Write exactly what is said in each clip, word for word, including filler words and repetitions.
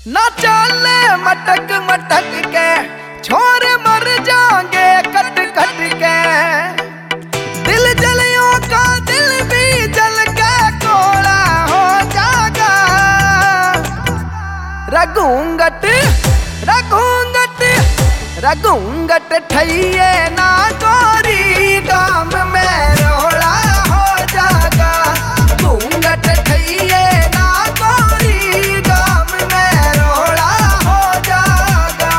ना चले मटक मटक के छोरे मर जाएंगे कट कट के। दिल जलियों का दिल भी जल के कोड़ा हो जाएगा। रघुंगट रघुंगट रघुंगट ठइये ना गोरी गाम में रोड़ा हो जाएगा। घूंगट ठइये ना गोरी गाम में रोड़ा हो जाएगा।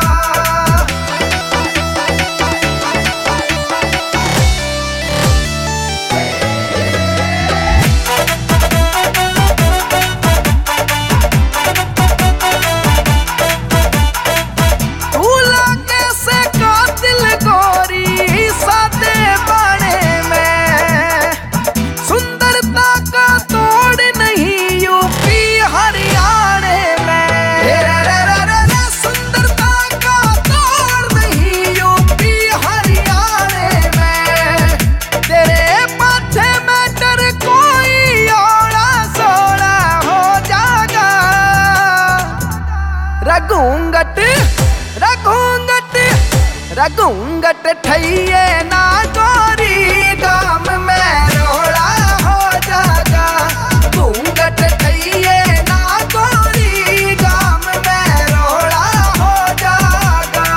रघुंगट रघुंगट रघुंगट ठइये ना गोरी गाम में रोड़ा हो जाएगा। घूंगट ठइये ना गोरी गाम में रोड़ा हो जाएगा।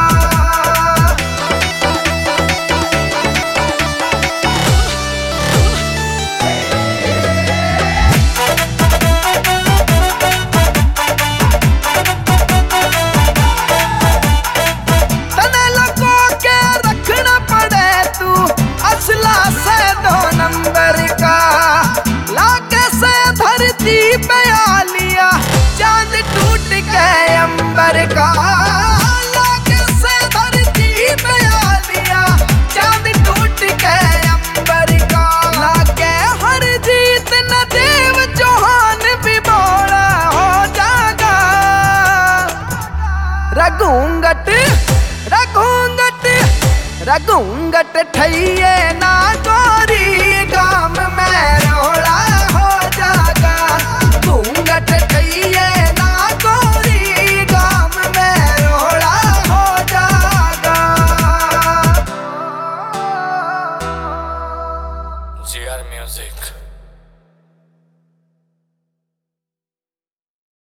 पे आ लिया चांद टूट गए अंबर का। लागे से धरती पे आ लिया चांद टूट गए अंबर का। लागे हर जीत न देव चौहान भी बोला हो जाएगा। रघुंगट रघुंगट रघुंगट ठइये ना गोरी